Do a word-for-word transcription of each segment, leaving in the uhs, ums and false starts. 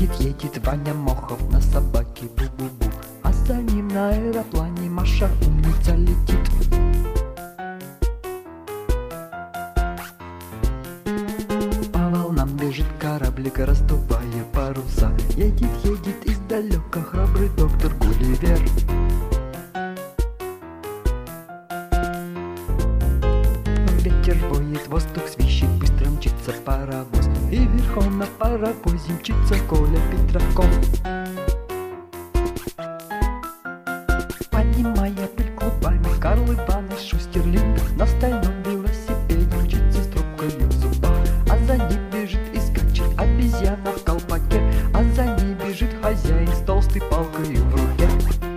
Едет, едет Ваня Мохов на собаке бу-бу-бу, а за ним на аэроплане Маша умница летит. По волнам бежит кораблик, раздувая паруса. Едет, едет издалека храбрый доктор Гулливер. Ветер воет, воздух свищет, быстро мчится паровоз, и верхом на паровозе мчится Коля Петраков. Поднимая пыль клубами, Карл Иваныч Шустерлинг на стальном велосипеде мчится с трубкой в зубах. А за ним бежит и скачет обезьяна в колпаке, а за ней бежит хозяин с толстой палкой в руке.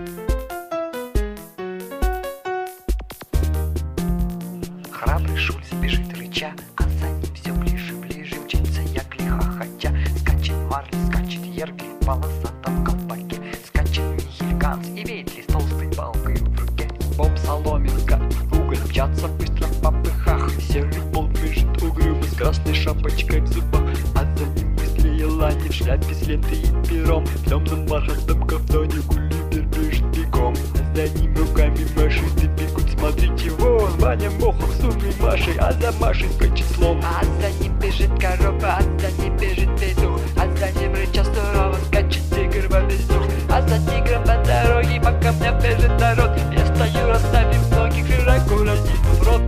Храбрый Шульц бежит рыча, а за ним все ближе, ближе мчится Яклиха, хотя скачет Марли, скачет Ерги в полосатом колпаке, скачет Михель Ганс и Ветли с толстой палкой в руке. Боб Соломинка и Уголь мчатся быстро в попыхах, серый волк бежит угрюмый с красной шапочкой в зубах, а за ним быстрее Лани в шляпе с лентой и пером, в темном бархатном кафтане Гулливер бежит бегом, а за ним руками машет и бегут, смотрите вон, Ваня Мохов с умной Машей, а за Машей скачет слон. А за ним бежит корова, а за ним бежит петух, а за ним рыча сурово скачет тигр во весь дух. А за тигром по дороге по камням бежит народ, я стою, расставив ноги, широко разинув рот.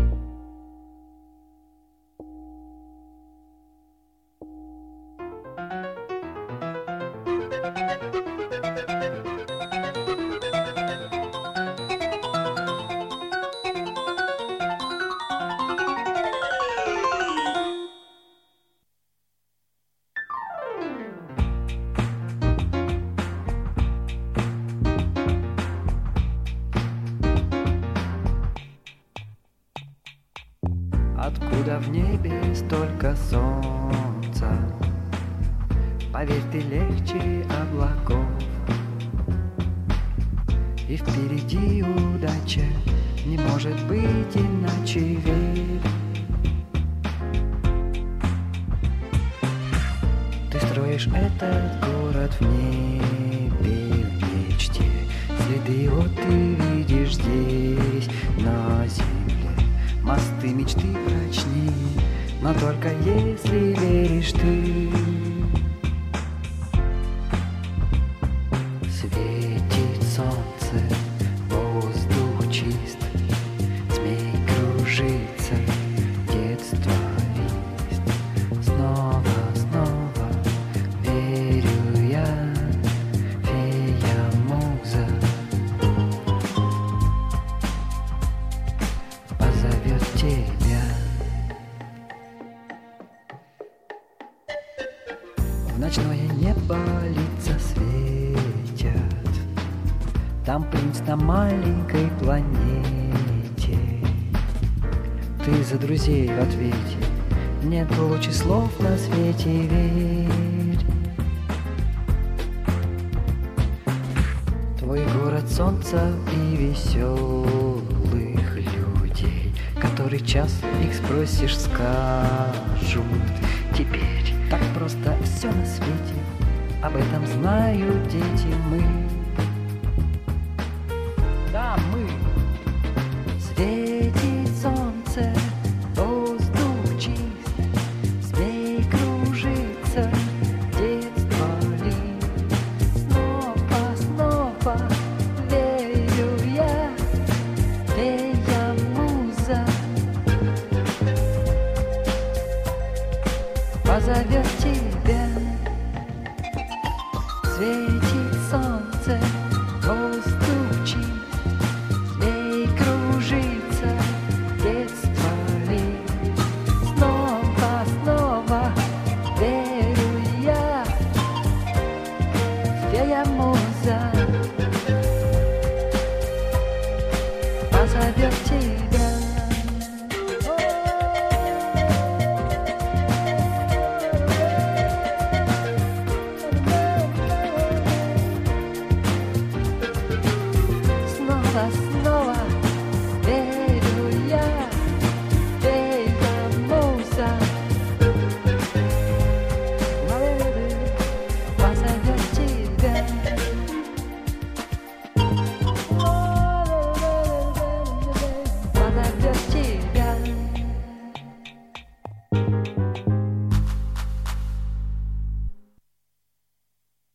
Откуда в небе столько солнца? Поверь, ты легче облаков. И впереди удача, не может быть иначе, верь. Ты строишь этот город в небе, в мечте. Следы его ты видишь здесь, на земле. Мосты мечты прочнее, но только если веришь ты. Светит солнце, воздух чист, змей кружится, детство лист. Снова, снова верю я, фея муза позовет тебя. В ночное небо лица светят, там принц на маленькой планете. Ты за друзей в ответе, нет лучше слов на свете, верь. Твой город солнца и веселых людей, который час их спросишь, скажут теперь. Так просто все на свете, об этом знают дети мы. Да, мы. Светит солнце, воздух чист, змей кружится, детство лист. Снова, снова верю я, фея муза позовет тебя. Светит солнце, воздух чист, змей кружится, детство лист. Снова, снова верю я, фея муза позовет тебя.